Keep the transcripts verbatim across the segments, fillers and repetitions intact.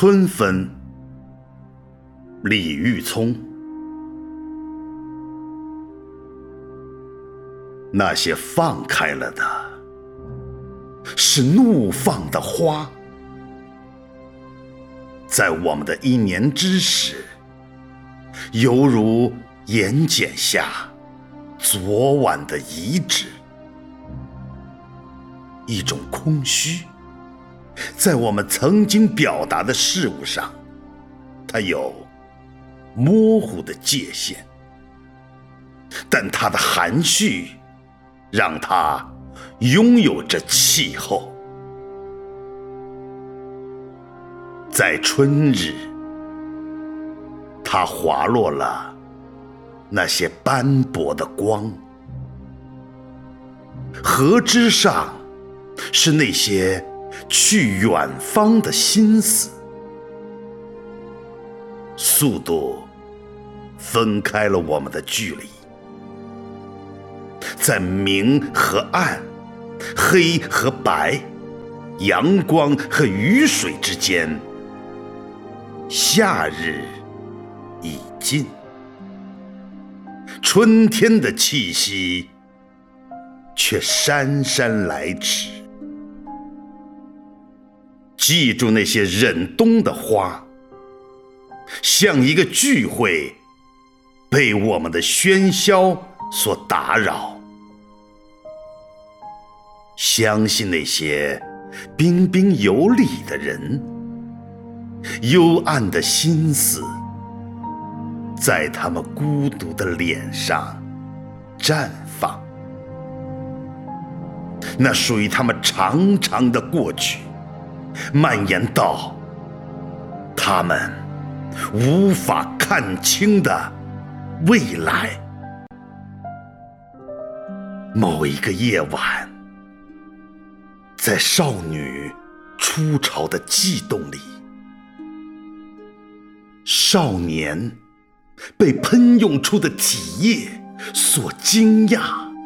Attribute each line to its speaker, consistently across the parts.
Speaker 1: 春分，李玉聪。那些放开了的，是怒放的花，在我们的一年之时，犹如眼睑下昨晚的遗址，一种空虚，在我们曾经表达的事物上，它有模糊的界限，但它的含蓄让它拥有着气候。在春日，它滑落了那些斑驳的光，河之上是那些去远方的心思，速度分开了我们的距离，在明和暗，黑和白，阳光和雨水之间，夏日已尽，春天的气息却姗姗来迟。记住那些忍冬的花，像一个聚会，被我们的喧嚣所打扰。相信那些彬彬有礼的人，幽暗的心思在他们孤独的脸上绽放，那属于他们长长的过去，蔓延到他们无法看清的未来。某一个夜晚，在少女初潮的悸动里，少年被喷涌出的体液所惊讶。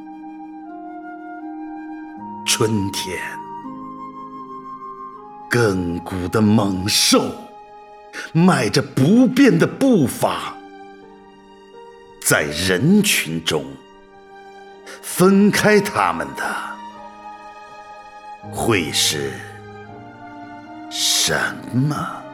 Speaker 1: 春天，亘古的猛兽迈着不变的步伐，在人群中分开他们的会是什么？